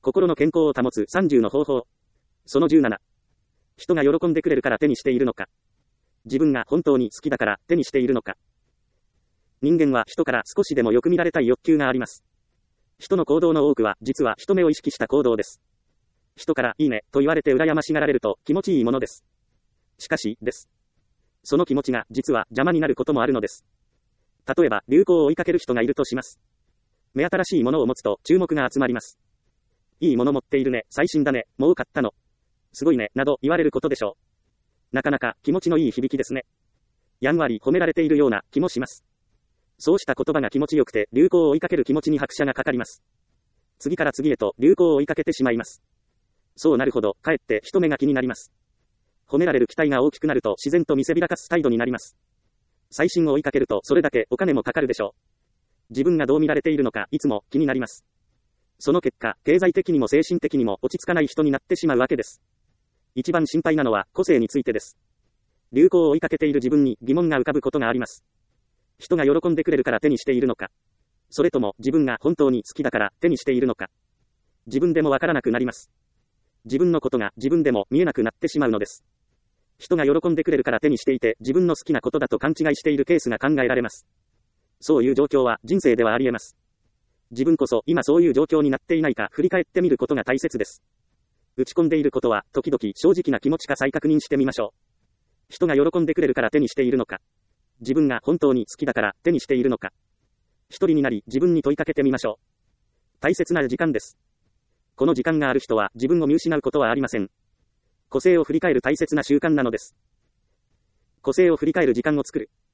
心の健康を保つ30の方法。その17。人が喜んでくれるから手にしているのか。自分が本当に好きだから手にしているのか。人間は人から少しでもよく見られたい欲求があります。人の行動の多くは実は人目を意識した行動です。人からいいねと言われて羨ましがられると気持ちいいものです。しかし、その気持ちが実は邪魔になることもあるのです。例えば、流行を追いかける人がいるとします。目新しいものを持つと注目が集まります。いいもの持っているね、最新だね、もう買ったの。すごいね、など言われることでしょう。なかなか気持ちのいい響きですね。やんわり褒められているような気もします。そうした言葉が気持ちよくて流行を追いかける気持ちに拍車がかかります。次から次へと流行を追いかけてしまいます。そうなるほど、かえって人目が気になります。褒められる期待が大きくなると自然と見せびらかす態度になります。最新を追いかけるとそれだけお金もかかるでしょう。自分がどう見られているのかいつも気になります。その結果、経済的にも精神的にも落ち着かない人になってしまうわけです。一番心配なのは個性についてです。流行を追いかけている自分に疑問が浮かぶことがあります。人が喜んでくれるから手にしているのか。それとも自分が本当に好きだから手にしているのか。自分でもわからなくなります。自分のことが自分でも見えなくなってしまうのです。人が喜んでくれるから手にしていて自分の好きなことだと勘違いしているケースが考えられます。そういう状況は人生ではあり得ます。自分こそ今そういう状況になっていないか振り返ってみることが大切です。打ち込んでいることは時々正直な気持ちか再確認してみましょう。人が喜んでくれるから手にしているのか。自分が本当に好きだから手にしているのか。一人になり自分に問いかけてみましょう。大切な時間です。この時間がある人は自分を見失うことはありません。個性を振り返る大切な習慣なのです。個性を振り返る時間を作る。